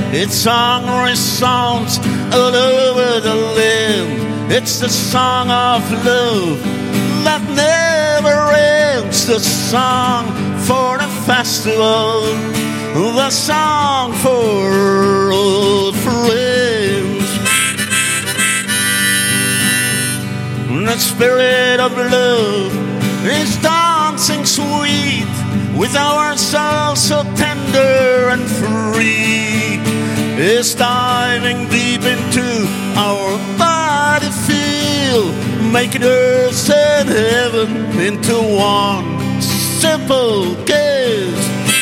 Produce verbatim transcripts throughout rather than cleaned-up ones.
its song resounds all over the land. It's the song of love that never ends. The song for the festival, the song for old friends. The spirit of love is dancing sweet with our souls so tender and free. It's diving deep into our body feel, making earth and heaven into one simple kiss.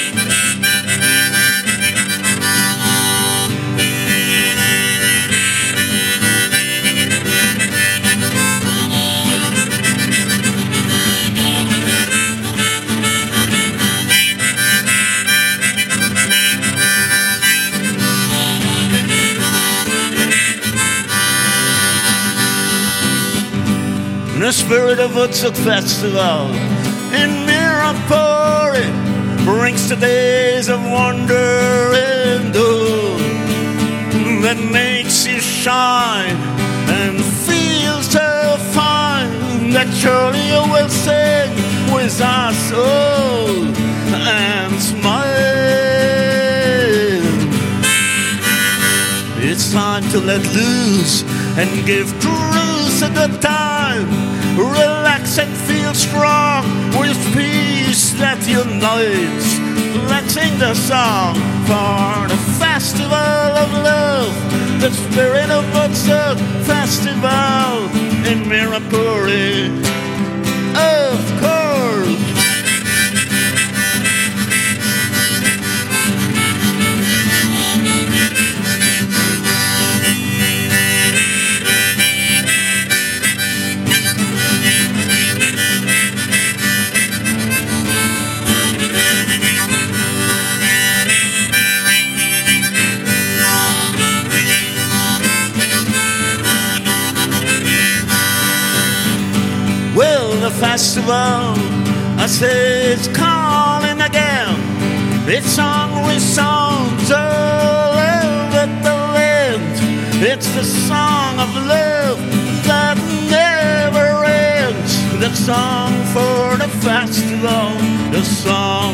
The spirit of Woodstock Festival in Mirapore brings the days of wonder and awe that makes you shine and feel so fine that surely you will sing with us all and smile. It's time to let loose and give truth at the time. Relax and feel strong with peace that unites. Let's sing the song for the festival of love, the spirit of Woodstock Festival in Mirapore, of course. The festival, I say it's calling again. Its song resounds all over the land. It's the song of love that never ends. The song for the festival, the song